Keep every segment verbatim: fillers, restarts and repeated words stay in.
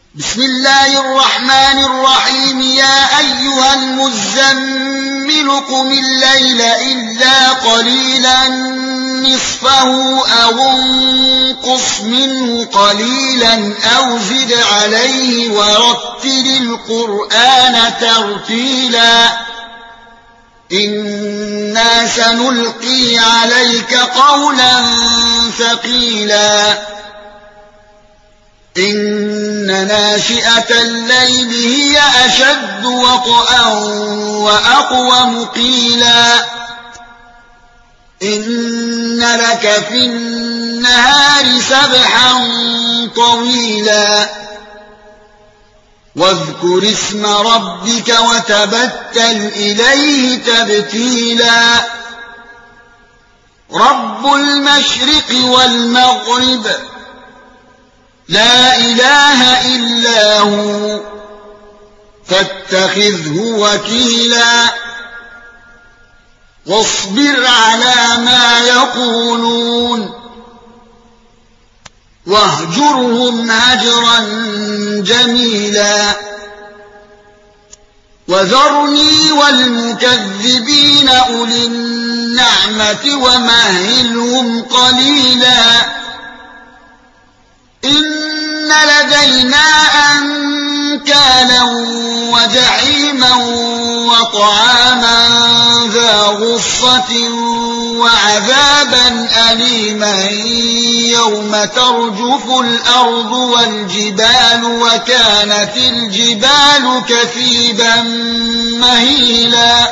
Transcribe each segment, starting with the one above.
بسم الله الرحمن الرحيم يا أيها المزمل قم الليل إلا قليلا نصفه أو انقص منه قليلا أو زد عليه ورتل القرآن ترتيلا إنا سنلقي عليك قولا ثقيلا إن ناشئة الليل هي أشد وطئا وأقوم قيلا إن لك في النهار سبحا طويلا واذكر اسم ربك وتبتل إليه تبتيلا رب المشرق والمغرب لا إله إلا هو فاتخذه وكيلا واصبر على ما يقولون واهجرهم هجرا جميلا وذرني والمكذبين أولي النعمة ومهلهم قليلا إن لدينا أنكالا وجحيما وطعاما ذا غصة وعذابا أليما يوم ترجف الأرض والجبال وكانت الجبال كثيبا مهيلا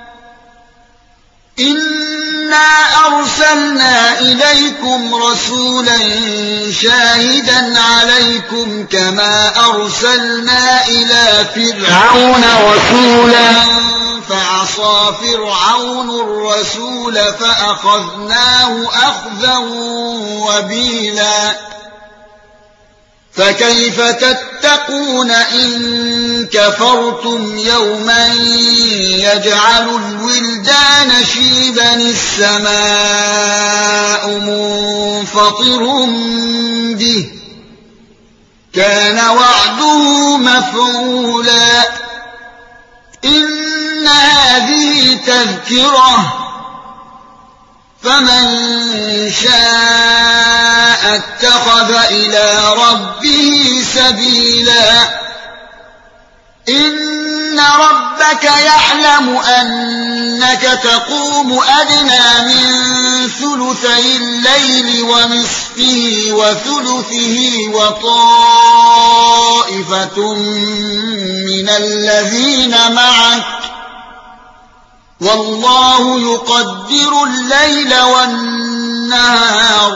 إنا أرسلنا إليكم رسولا شاهدا عليكم كما أرسلنا إلى فرعون رسولا فعصى فرعون الرسول فأخذناه أخذا وبيلا فكيف تتقون إن كفرتم يوما يجعل الولدان شيبا السماء منفطر به كان وعده مفعولا إن هذه تذكرة فمن شاء اتخذ إلى ربه سبيلا إن ربك يعلم أنك تقوم أدنى من ثلثي الليل ونصفه وثلثه وطائفة من الذين معك والله يقدر الليل والنهار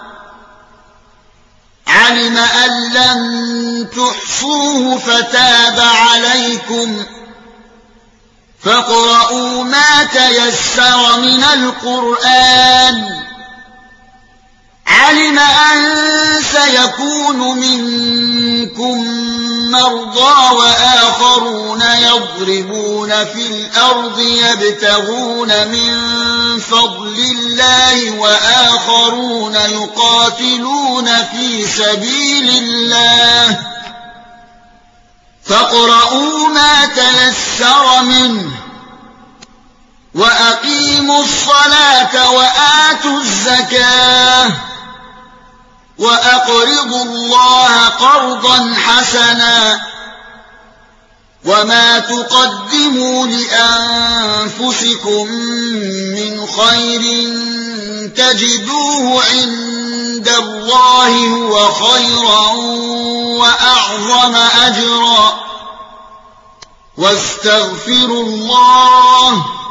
علم أن لن تحصوه فتاب عليكم فاقرؤوا ما تيسر من القرآن علم أن سيكون منكم مرضى وآخرون يضربون في الأرض يبتغون من فضل الله وآخرون يقاتلون في سبيل الله فاقرؤوا ما تيسر منه وأقيموا الصلاة وآتوا الزكاة وأقرضوا الله قرضا حسنا وما تقدموا لأنفسكم من خير تجدوه عند الله هو خيرا وأعظم أجرا واستغفروا الله